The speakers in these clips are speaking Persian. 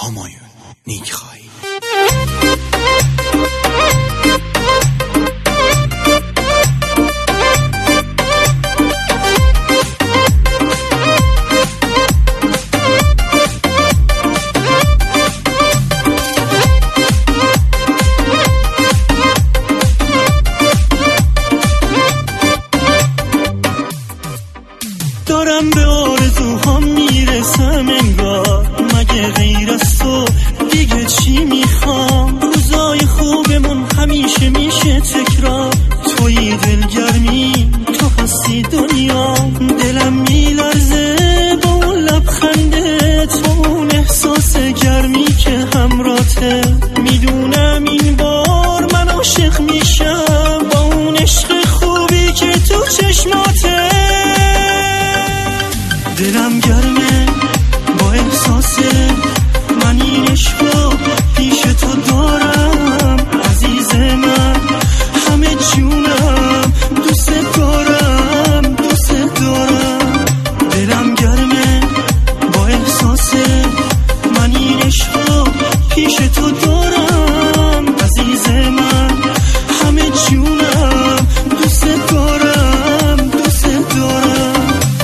همایون نیکخوایی. دارم به آرزوهام میرسم انگار، مگه غیر از تو دیگه چی میخوام؟ روزای خوبمون همیشه میشه تکرار، توی دلگرمی تو هستی دنیا. دلم میلرزه با اون لبخنده، تو اون احساس گرمی که همراته. میدونم این بار من عاشق میشم با اون عشق خوبی که تو چشماته. دلم گرمه با احساس من این عشقو پیش تو دارم، عزیز من همه جونم دوست دارم دوست دارم. دلم گرمه با احساس من این عشقو پیش تو دارم، عزیز من همه جونم دوست دارم دوست دارم.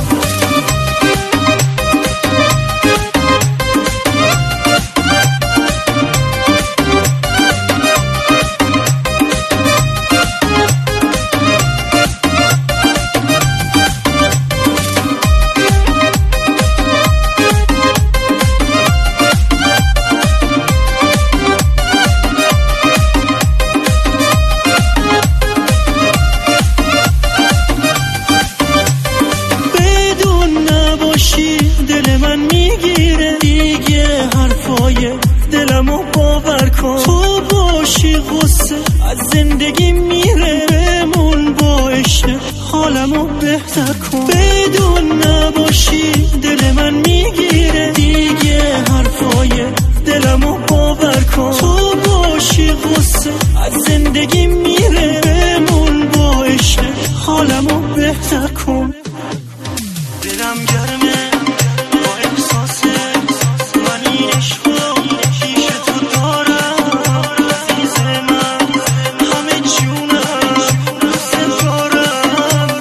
دل من میگیره دیگه حرفای دلمو باور کن، تو باشی غصه از زندگی میره، بمون با عشق حالمو بهتر کن. بدون نباشی دل من میگیره دیگه حرفای دلمو باور کن، تو باشی غصه از زندگی میره، بمون با عشق حالمو بهتر کن. دلم گرمه با احساس من این عشقو پیش تو دارم، عزیز من همه جونم دوست دارم.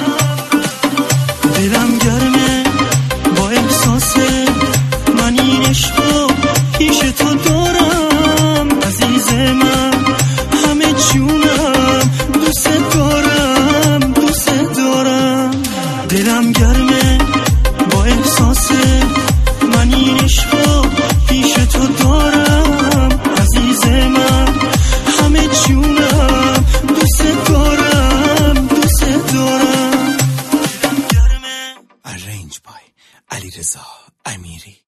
دلم گرمه با احساس من این عشقو پیش تو دارم، عزیز من همه جونم دوست دارم دوست دارم. دلم گرمه با احساس من این عشقو پیش تو دارم، عزیز من همه جونم دوست دارم دوست دارم. Arranged by علیرضا امیری.